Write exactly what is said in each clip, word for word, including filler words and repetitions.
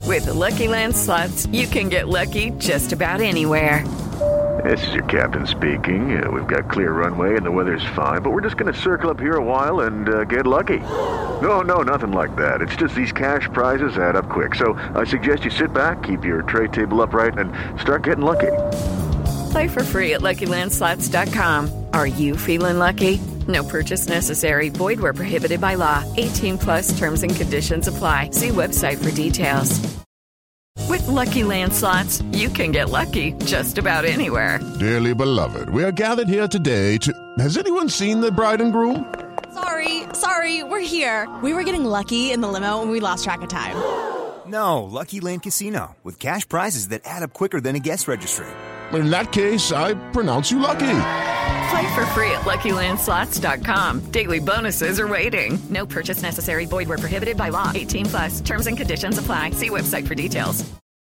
With the Lucky Land Slots, you can get lucky just about anywhere. This is your captain speaking. Uh, we've got clear runway and the weather's fine, but we're just going to circle up here a while and uh, get lucky. No, no, nothing like that. It's just these cash prizes add up quick. So I suggest you sit back, keep your tray table upright, and start getting lucky. Play for free at Lucky Land Slots dot com. Are you feeling lucky? No purchase necessary. Void where prohibited by law. eighteen plus terms and conditions apply. See website for details. With Lucky Land Slots, you can get lucky just about anywhere. Dearly beloved, we are gathered here today to... Has anyone seen the bride and groom? Sorry, sorry, we're here. We were getting lucky in the limo and we lost track of time. No, Lucky Land Casino, with cash prizes that add up quicker than a guest registry. In that case, I pronounce you lucky. Play for free at Lucky Land Slots dot com. Daily bonuses are waiting. No purchase necessary. Void where prohibited by law. eighteen plus. Terms and conditions apply. See website for details.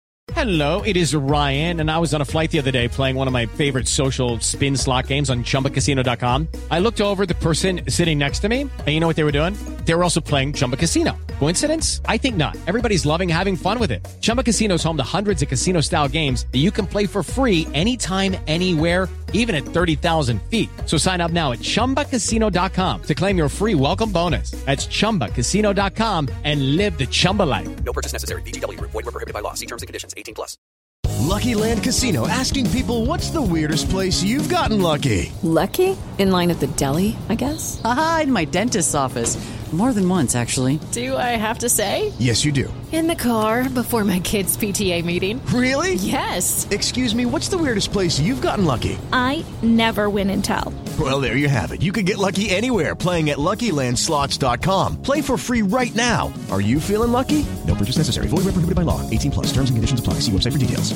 Hello, it is Ryan, and I was on a flight the other day playing one of my favorite social spin slot games on Chumba Casino dot com. I looked over at the person sitting next to me, and you know what they were doing? They were also playing Chumba Casino. Coincidence? I think not. Everybody's loving having fun with it. Chumba Casino is home to hundreds of casino-style games that you can play for free anytime, anywhere, even at thirty thousand feet. So sign up now at Chumba Casino dot com to claim your free welcome bonus. That's Chumba Casino dot com and live the Chumba life. No purchase necessary. V G W. Void where prohibited by law. See terms and conditions. eighteen plus. Lucky Land Casino, asking people, what's the weirdest place you've gotten lucky? Lucky? In line at the deli, I guess? Aha, in my dentist's office. More than once, actually. Do I have to say? Yes, you do. In the car before my kids' P T A meeting. Really? Yes. Excuse me, what's the weirdest place you've gotten lucky? I never win and tell. Well, there you have it. You can get lucky anywhere, playing at Lucky Land Slots dot com. Play for free right now. Are you feeling lucky? No purchase necessary. Void where prohibited by law. eighteen plus. Terms and conditions apply. See website for details.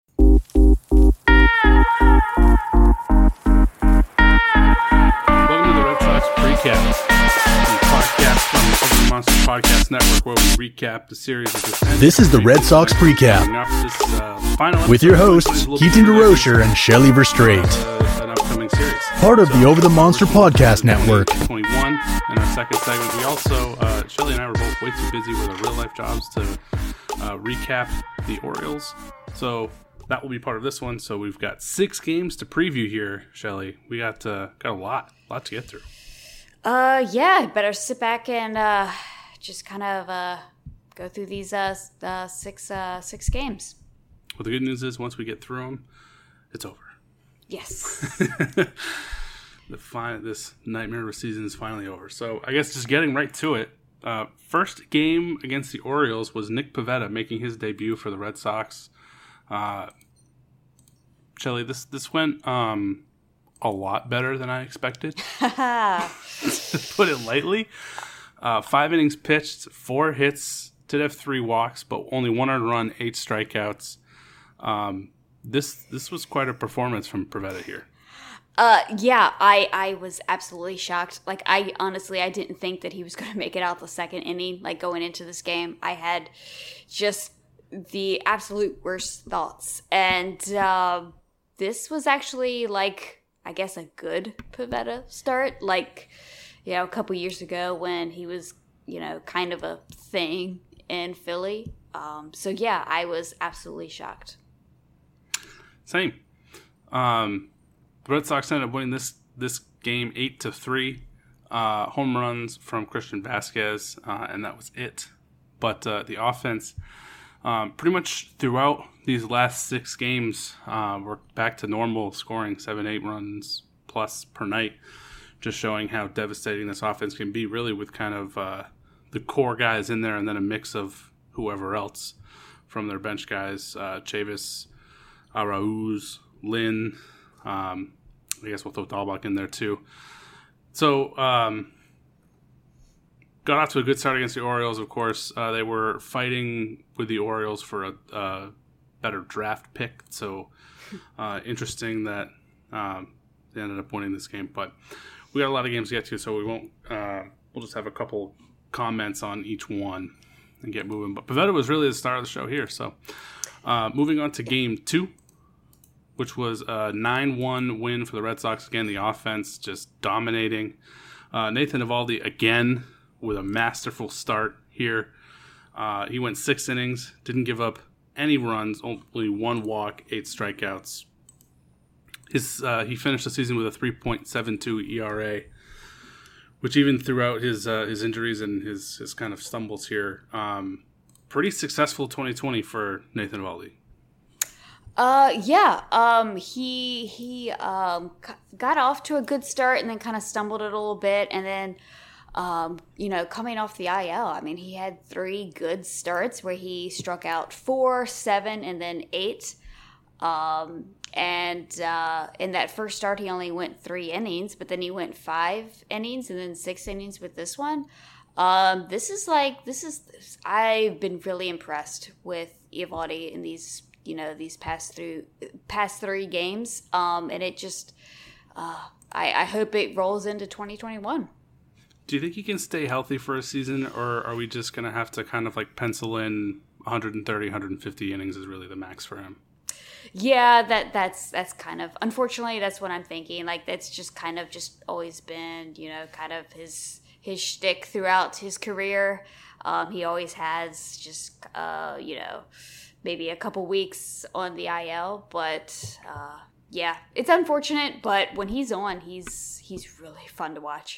Welcome to the Red Sox Precap, the podcast from the Over the Monsters Podcast Network, where we recap the series that just ended. This is the Red Sox Precap This, uh, final with your hosts Keaton DeRocher and Shelley Verstraete, uh, an upcoming series. part of the Over the Monster Podcast Network. twenty-one in our second segment. We also, uh, Shelley and I were both way too busy with our real life jobs to uh, recap the Orioles, so that will be part of this one. So we've got six games to preview here, Shelley. We got uh, got a lot, lot to get through. Uh, yeah, better sit back and uh, just kind of uh, go through these uh, uh, six uh, six games. Well, the good news is once we get through them, it's over. Yes. the fi- This nightmare of a season is finally over. So I guess just getting right to it. Uh, first game against the Orioles was Nick Pivetta making his debut for the Red Sox. Uh, Shelley, this this went um, a lot better than I expected. To put it lightly, uh, five innings pitched, four hits, did have three walks, but only one earned run, eight strikeouts. Um, this this was quite a performance from Pivetta here. Uh, yeah, I, I was absolutely shocked. Like, I honestly, I didn't think that he was going to make it out the second inning. Like, going into this game, I had just the absolute worst thoughts. And uh, this was actually, like, I guess a good Pivetta start. Like, you know, a couple years ago when he was, you know, kind of a thing in Philly. Um, so, yeah, I was absolutely shocked. Same. Um, the Red Sox ended up winning this this game eight to three. Uh, home runs from Christian Vasquez, uh, and that was it. But uh, the offense, um, pretty much throughout these last six games, uh, we're back to normal, scoring seven, eight runs plus per night. Just showing how devastating this offense can be, really, with kind of uh, the core guys in there, and then a mix of whoever else from their bench guys, uh, Chavis, Arauz, Lynn. Um, I guess we'll throw Dahlbach in there too. So, um, got off to a good start against the Orioles, of course. Uh, they were fighting with the Orioles for a uh, better draft pick. So, uh, interesting that um, they ended up winning this game. But we got a lot of games to get to, so we won't. Uh, we'll just have a couple comments on each one and get moving. But Pivetta was really the star of the show here. So, uh, moving on to game two, which was a nine one win for the Red Sox. Again, the offense just dominating. Uh, Nathan Eovaldi, again, with a masterful start here. Uh, he went six innings, didn't give up any runs, only one walk, eight strikeouts. His uh, he finished the season with a three point seven two E R A, which even throughout his uh, his injuries and his, his kind of stumbles here, um, pretty successful twenty twenty for Nathan Eovaldi. Uh, yeah. Um, he he um got off to a good start and then kind of stumbled it a little bit, and then um you know coming off the I L, I mean he had three good starts where he struck out four, seven, and then eight. Um, and uh, in that first start he only went three innings, but then he went five innings and then six innings with this one. Um, this is like this is I've been really impressed with Eovaldi in these. You know, these past through past three games, um, and it just, uh, I, I hope it rolls into twenty twenty-one. Do you think he can stay healthy for a season, or are we just going to have to kind of like pencil in one thirty, one fifty innings is really the max for him? Yeah, that that's that's kind of, unfortunately, that's what I'm thinking. Like, that's just kind of just always been, you know, kind of his his shtick throughout his career. Um, he always has just, uh, you know. maybe a couple weeks on the I L, but uh, yeah, it's unfortunate. But when he's on, he's he's really fun to watch.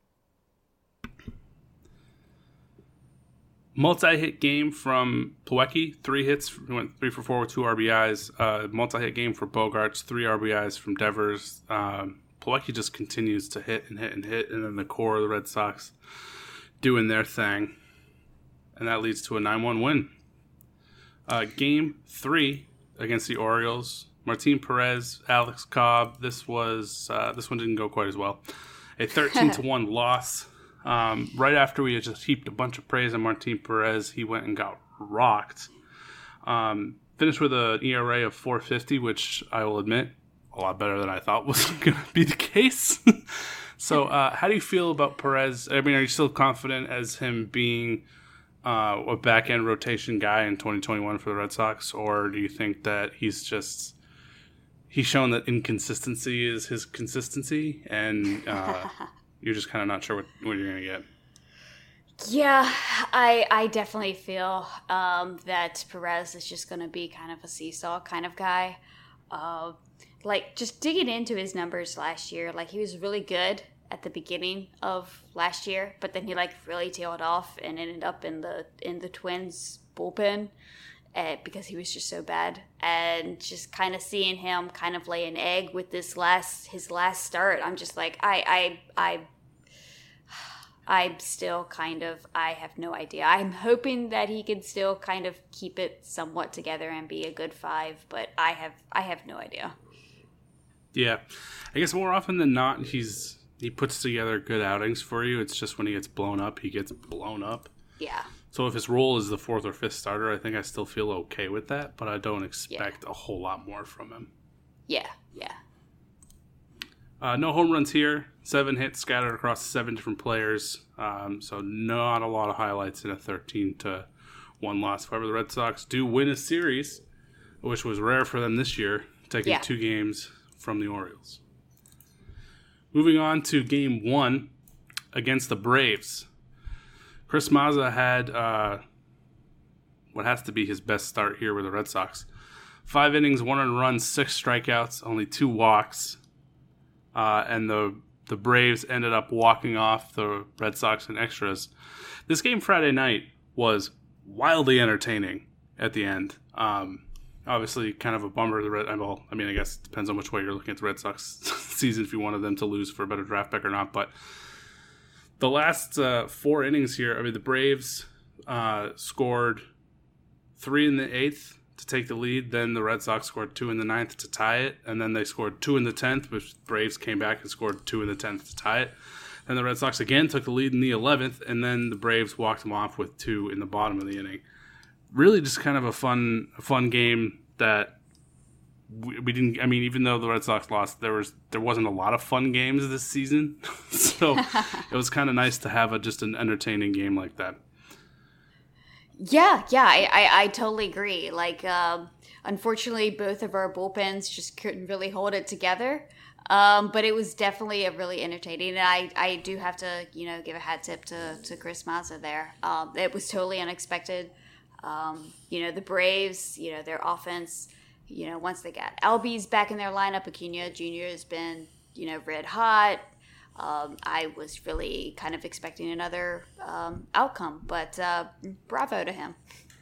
Multi-hit game from Plawecki, three hits, went three for four with two R B Is. Uh, multi-hit game for Bogaerts, three R B Is from Devers. Um, Plawecki just continues to hit and hit and hit, and then the core of the Red Sox doing their thing, and that leads to a nine one win. Uh, game three against the Orioles, Martin Perez, Alex Cobb. This was uh, this one didn't go quite as well. A thirteen to one loss. Um, right after we had just heaped a bunch of praise on Martin Perez, he went and got rocked. Um, finished with an E R A of four fifty, which I will admit, a lot better than I thought was going to be the case. So, uh, how do you feel about Perez? I mean, are you still confident as him being Uh, a back-end rotation guy in twenty twenty-one for the Red Sox, or do you think that he's just he's shown that inconsistency is his consistency, and uh, you're just kind of not sure what, what you're going to get? Yeah, I I definitely feel um, that Perez is just going to be kind of a seesaw kind of guy. Uh, like, just digging into his numbers last year, like, he was really good at the beginning of last year, but then he like really tailed off and ended up in the in the Twins bullpen uh, because he was just so bad. And just kind of seeing him kind of lay an egg with this last his last start, I'm just like I I I I'm still kind of I have no idea. I'm hoping that he can still kind of keep it somewhat together and be a good five, but I have I have no idea. Yeah, I guess more often than not he's. He puts together good outings for you. It's just when he gets blown up, he gets blown up. Yeah. So if his role is the fourth or fifth starter, I think I still feel okay with that, but I don't expect yeah. a whole lot more from him. Yeah, yeah. Uh, no home runs here. Seven hits scattered across seven different players. Um, so not a lot of highlights in a thirteen to one loss. However, the Red Sox do win a series, which was rare for them this year, taking yeah. two games from the Orioles. Moving on to game one against the Braves. Chris Mazza had uh, what has to be his best start here with the Red Sox. Five innings, one earned run, six strikeouts, only two walks. Uh, and the the Braves ended up walking off the Red Sox in extras. This game Friday night was wildly entertaining at the end. Um, obviously, kind of a bummer. The Red, well, I mean, I guess it depends on which way you're looking at the Red Sox season, if you wanted them to lose for a better draft pick or not. But the last uh, four innings here, I mean, the Braves uh, scored three in the eighth to take the lead. Then the Red Sox scored two in the ninth to tie it. And then they scored two in the tenth, which the Braves came back and scored two in the tenth to tie it. Then the Red Sox again took the lead in the eleventh, and then the Braves walked them off with two in the bottom of the inning. Really just kind of a fun a fun game that we, we didn't, I mean, even though the Red Sox lost, there was there wasn't a lot of fun games this season. So it was kind of nice to have a, just an entertaining game like that. Yeah, yeah, I, I, I totally agree. Like, um, unfortunately, both of our bullpens just couldn't really hold it together. Um, but it was definitely a really entertaining. And I, I do have to, you know, give a hat tip to, to Chris Mazza there. Um, it was totally unexpected. Um, you know, the Braves, you know, their offense, you know, once they got Albies back in their lineup, Acuna Junior has been, you know, red hot. Um, I was really kind of expecting another um, outcome, but uh, bravo to him.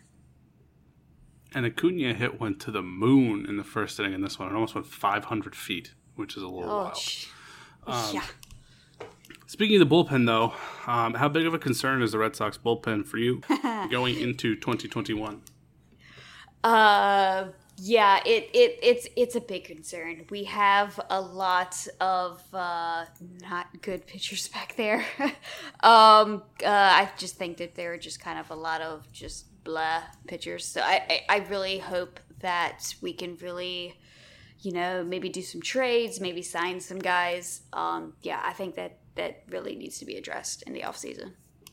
And Acuna hit one to the moon in the first inning in this one. It almost went five hundred feet, which is a little oh, wild. Sh- um, yeah. Speaking of the bullpen, though, um, how big of a concern is the Red Sox bullpen for you going into twenty twenty-one? Uh, yeah, it, it it's it's a big concern. We have a lot of uh, not good pitchers back there. um, uh, I just think that there are just kind of a lot of just blah pitchers. So I, I, I really hope that we can really, you know, maybe do some trades, maybe sign some guys. Um, yeah, I think that that really needs to be addressed in the offseason.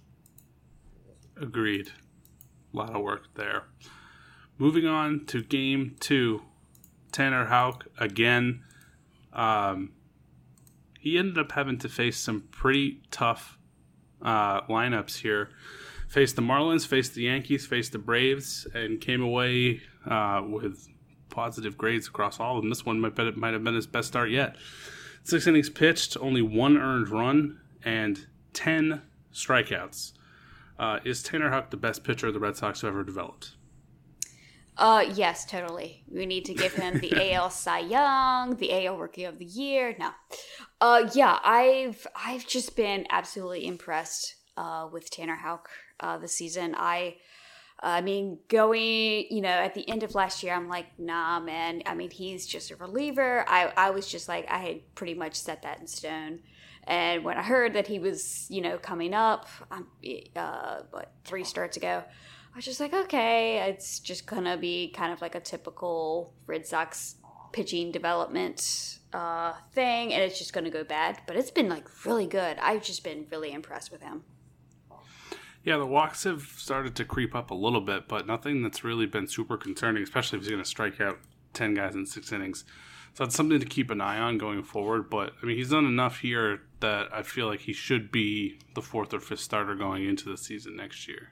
Agreed. A lot of work there. Moving on to game two, Tanner Houck again. Um, he ended up having to face some pretty tough uh, lineups here. Faced the Marlins, faced the Yankees, faced the Braves, and came away uh, with positive grades across all of them. This one might, be, might have been his best start yet. Six innings pitched, only one earned run, and ten strikeouts. Uh, is Tanner Houck the best pitcher the Red Sox have ever developed? Uh, yes, totally. We need to give him the A L Cy Young, the A L Rookie of the Year. No. Uh, yeah, I've I've just been absolutely impressed uh, with Tanner Houck uh, this season. I I mean, going, you know, at the end of last year, I'm like, nah, man. I mean, he's just a reliever. I, I was just like, I had pretty much set that in stone. And when I heard that he was, you know, coming up, um, uh, what, three starts ago, I was just like, okay, it's just going to be kind of like a typical Red Sox pitching development uh, thing, and it's just going to go bad. But it's been, like, really good. I've just been really impressed with him. Yeah, the walks have started to creep up a little bit, but nothing that's really been super concerning, especially if he's going to strike out ten guys in six innings. So it's something to keep an eye on going forward. But, I mean, he's done enough here that I feel like he should be the fourth or fifth starter going into the season next year.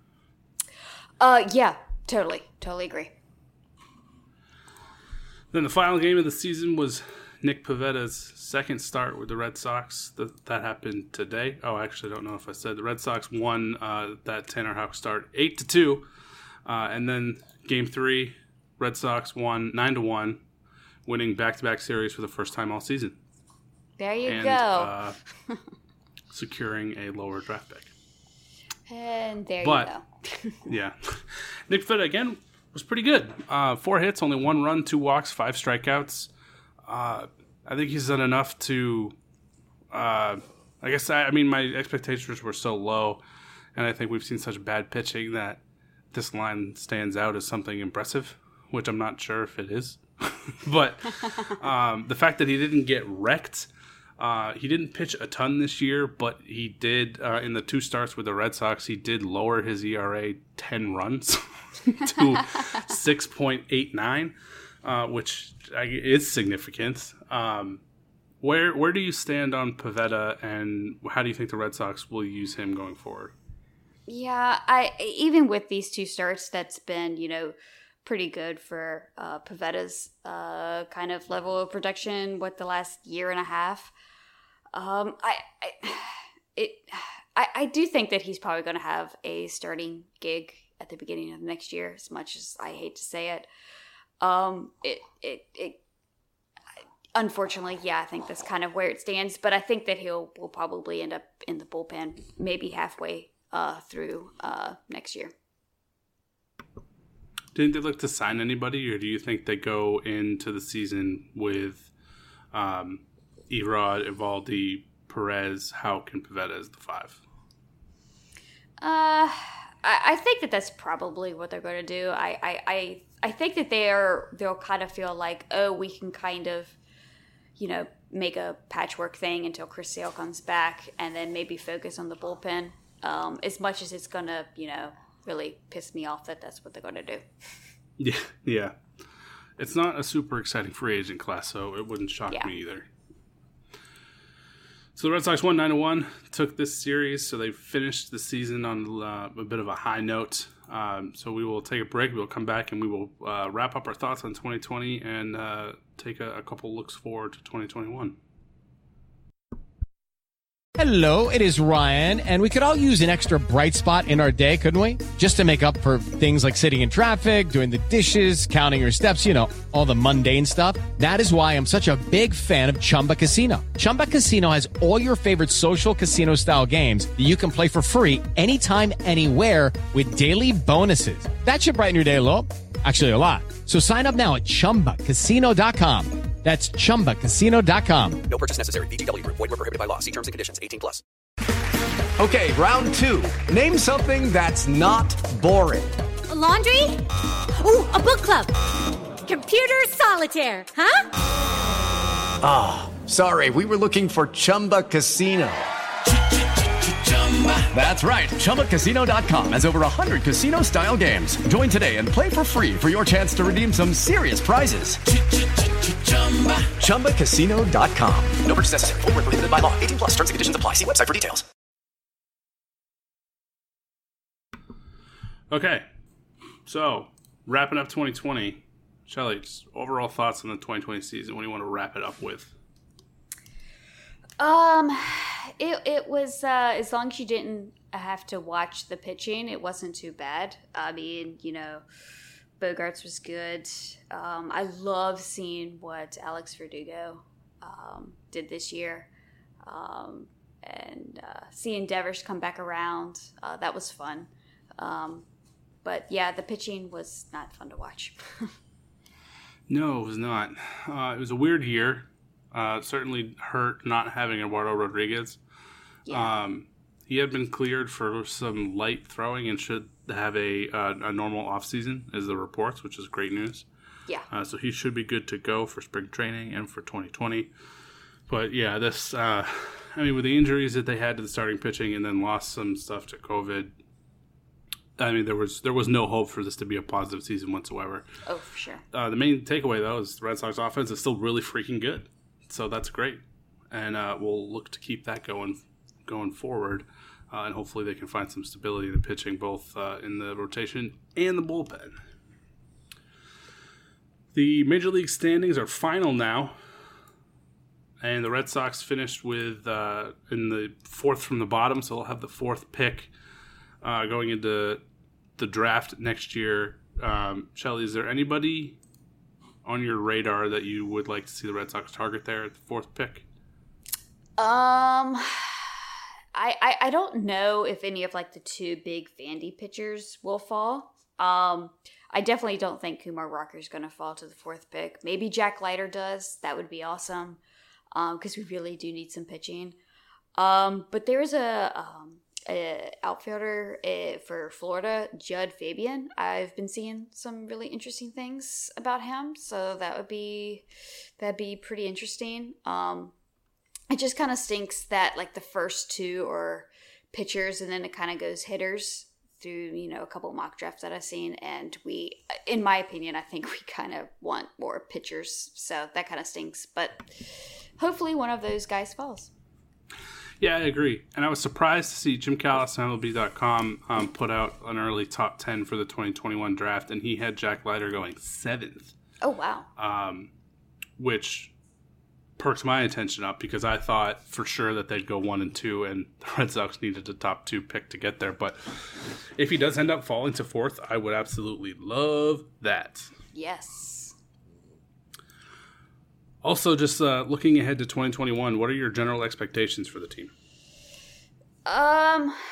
Uh, yeah, totally. Totally agree. Then the final game of the season was Nick Pivetta's second start with the Red Sox. That, that happened today. Oh, actually, I don't know if I said. The Red Sox won uh, that Tanner Houck start eight to two. Uh, and then game three, Red Sox won nine to one, winning back-to-back series for the first time all season. There you and, go. uh, securing a lower draft pick. And there but, you go. yeah. Nick Pivetta, again, was pretty good. Uh, four hits, only one run, two walks, five strikeouts. Uh, I think he's done enough to, uh, I guess, I, I mean, my expectations were so low, and I think we've seen such bad pitching that this line stands out as something impressive, which I'm not sure if it is. But um, the fact that he didn't get wrecked, uh, he didn't pitch a ton this year, but he did, uh, in the two starts with the Red Sox, he did lower his E R A ten runs to six point eight nine. Uh, which is significant. Um, where where do you stand on Pivetta, and how do you think the Red Sox will use him going forward? Yeah, I even with these two starts, that's been, you know, pretty good for uh, Pivetta's uh, kind of level of production. What, the last year and a half? Um, I, I it I, I do think that he's probably going to have a starting gig at the beginning of next year. As much as I hate to say it. Um, it, it, it, unfortunately, yeah, I think that's kind of where it stands, but I think that he'll, will probably end up in the bullpen maybe halfway, uh, through, uh, next year. Do you think they look to sign anybody, or do you think they go into the season with, um, Erod, Evaldi, Perez, Houck, and Pivetta as the five? Uh, I, I think that that's probably what they're going to do. I, I, I, I think that they're they'll kind of feel like, oh, we can kind of, you know, make a patchwork thing until Chris Sale comes back, and then maybe focus on the bullpen. Um, as much as it's going to, you know, really piss me off that that's what they're going to do. Yeah, yeah. It's not a super exciting free agent class, so it wouldn't shock yeah. me either. So the Red Sox won nine to one, took this series, so they finished the season on uh, a bit of a high note. Um, so we will take a break. We'll come back and we will uh, wrap up our thoughts on twenty twenty and uh, take a, a couple looks forward to twenty twenty-one. Hello, it is Ryan, and we could all use an extra bright spot in our day, couldn't we? Just to make up for things like sitting in traffic, doing the dishes, counting your steps, you know, all the mundane stuff. That is why I'm such a big fan of Chumba Casino. Chumba Casino has all your favorite social casino-style games that you can play for free anytime, anywhere with daily bonuses. That should brighten your day a little. Actually, a lot. So sign up now at chumba casino dot com. That's chumba casino dot com. No purchase necessary. V G W. Void where prohibited by law. See terms and conditions. eighteen plus. Okay, round two. Name something that's not boring. A laundry? Ooh, a book club. Computer solitaire, huh? Ah, oh, sorry. We were looking for Chumba Casino. That's right. chumba casino dot com has over one hundred casino-style games. Join today and play for free for your chance to redeem some serious prizes. chumba casino dot com. No purchase necessary. Void where prohibited by law. eighteen plus. Terms and conditions apply. See website for details. Okay. So, wrapping up twenty twenty. Shelly, just overall thoughts on the twenty twenty season. What do you want to wrap it up with? Um, it it was uh, as long as you didn't have to watch the pitching, it wasn't too bad. I mean, you know, Bogarts was good. Um, I love seeing what Alex Verdugo um, did this year, um, and uh, seeing Devers come back around. Uh, that was fun. Um, but yeah, the pitching was not fun to watch. No, it was not. Uh, it was a weird year. Uh, certainly hurt not having Eduardo Rodriguez. Yeah. Um, he had been cleared for some light throwing and should have a uh, a normal offseason, as the reports, which is great news. Yeah. Uh, so he should be good to go for spring training and for twenty twenty. But yeah, this, uh, I mean, with the injuries that they had to the starting pitching and then lost some stuff to COVID, I mean, there was there was no hope for this to be a positive season whatsoever. Oh, for sure. Uh, the main takeaway, though, is the Red Sox offense is still really freaking good. So that's great. And uh, we'll look to keep that going going forward. Uh, and hopefully they can find some stability in the pitching, both uh, in the rotation and the bullpen. The Major League standings are final now. And the Red Sox finished with uh, in the fourth from the bottom. So they'll have the fourth pick uh, going into the draft next year. Um, Shelly, is there anybody on your radar that you would like to see the Red Sox target there at the fourth pick? Um, I, I I don't know if any of like the two big Vandy pitchers will fall. Um, I definitely don't think Kumar Rocker is going to fall to the fourth pick. Maybe Jack Leiter does. That would be awesome. Um, because we really do need some pitching. Um, but there's a um a outfielder uh, for Florida, Judd Fabian. I've been seeing some really interesting things about him, so that would be that'd be pretty interesting. Um, it just kind of stinks that like the first two are pitchers, and then it kind of goes hitters through you know a couple of mock drafts that I've seen, and we, in my opinion, I think we kind of want more pitchers, so that kind of stinks. But hopefully, one of those guys falls. Yeah, I agree. And I was surprised to see Jim Callis on M L B dot com um, put out an early top ten for the twenty twenty-one draft, and he had Jack Leiter going seventh. Oh, wow. Um, which perks my attention up because I thought for sure that they'd go one and two, and the Red Sox needed a top two pick to get there. But if he does end up falling to fourth, I would absolutely love that. Yes. Also, just uh, looking ahead to twenty twenty-one, what are your general expectations for the team? Um,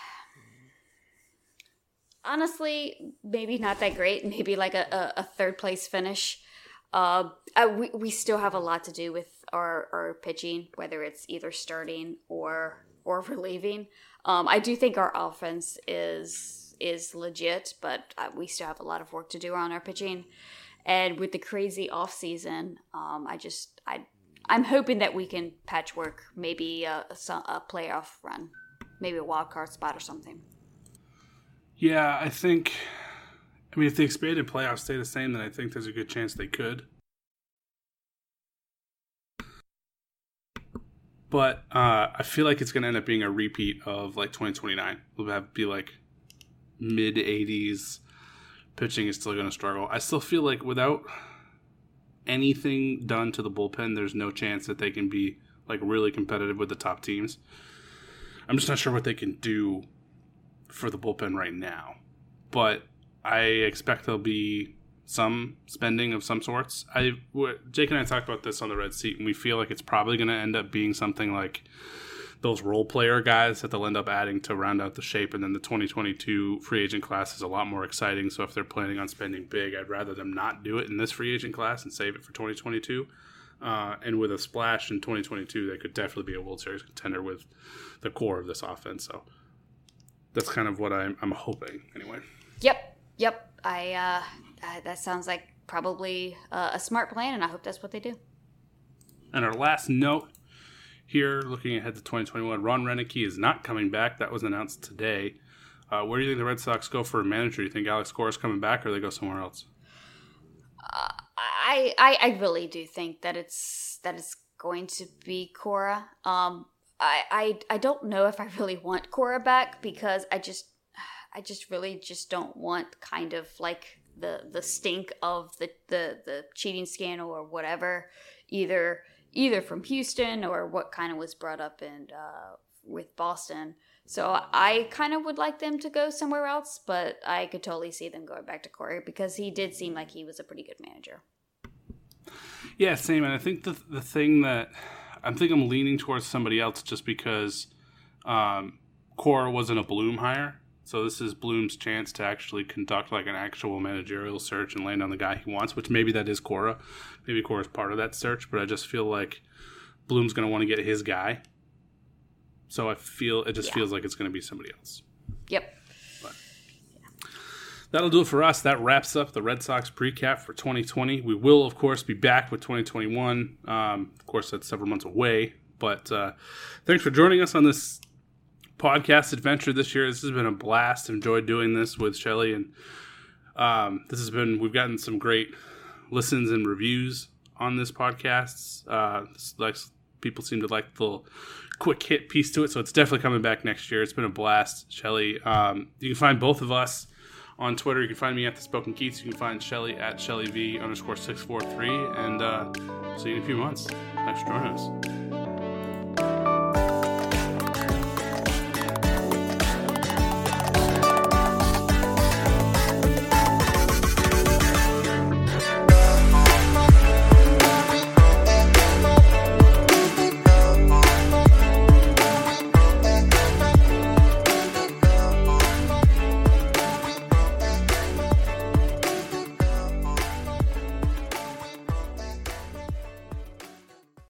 honestly, maybe not that great. Maybe like a, a, a third place finish. Uh, I, we we still have a lot to do with our, our pitching, whether it's either starting or or relieving. Um, I do think our offense is is legit, but uh, we still have a lot of work to do on our pitching. And with the crazy off season, um, I just I I'm hoping that we can patchwork maybe a, a, a playoff run, maybe a wild card spot or something. Yeah, I think. I mean, if the expanded playoffs stay the same, then I think there's a good chance they could. But uh, I feel like it's going to end up being a repeat of like twenty twenty-nine. We'll have to be like mid eighties. Pitching is still going to struggle. I still feel like without anything done to the bullpen, there's no chance that they can be like really competitive with the top teams. I'm just not sure what they can do for the bullpen right now. But I expect there'll be some spending of some sorts. I, Jake and I talked about this on the Red Seat, and we feel like it's probably going to end up being something like those role player guys that they'll end up adding to round out the shape. And then the twenty twenty-two free agent class is a lot more exciting. So if they're planning on spending big, I'd rather them not do it in this free agent class and save it for twenty twenty-two. Uh, and with a splash in twenty twenty-two, they could definitely be a World Series contender with the core of this offense. So that's kind of what I'm, I'm hoping anyway. Yep. Yep. I, uh, uh, that sounds like probably uh, a smart plan, and I hope that's what they do. And our last note here, looking ahead to twenty twenty-one, Ron Renneke is not coming back. That was announced today. Uh, where do you think the Red Sox go for a manager? Do you think Alex Cora's coming back, or they go somewhere else? Uh, I, I I really do think that it's that it's going to be Cora. Um, I, I I don't know if I really want Cora back, because I just I just really just don't want kind of like the the stink of the the, the cheating scandal or whatever, either. either from Houston or what kind of was brought up in uh, with Boston. So I kind of would like them to go somewhere else, but I could totally see them going back to Corey, because he did seem like he was a pretty good manager. Yeah, same. And I think the the thing that I think I'm leaning towards somebody else, just because um, Cora wasn't a Bloom hire. So this is Bloom's chance to actually conduct like an actual managerial search and land on the guy he wants, which maybe that is Cora. Maybe Cora's part of that search, but I just feel like Bloom's going to want to get his guy. So I feel it just yeah. feels like it's going to be somebody else. Yep. But that'll do it for us. That wraps up the Red Sox precap for twenty twenty. We will, of course, be back with twenty twenty-one. Um, of course, that's several months away. But uh, thanks for joining us on this podcast adventure this year. This has been a blast. I've enjoyed doing this with Shelly, and um, this has been, we've gotten some great listens and reviews on this podcast. Uh, like people seem to like the little quick hit piece to it, so it's definitely coming back next year. It's been a blast, Shelly. Um, you can find both of us on Twitter. You can find me at the Spoken Keats. You can find Shelly at ShellyV underscore six four three, and uh, see you in a few months. Thanks for joining us.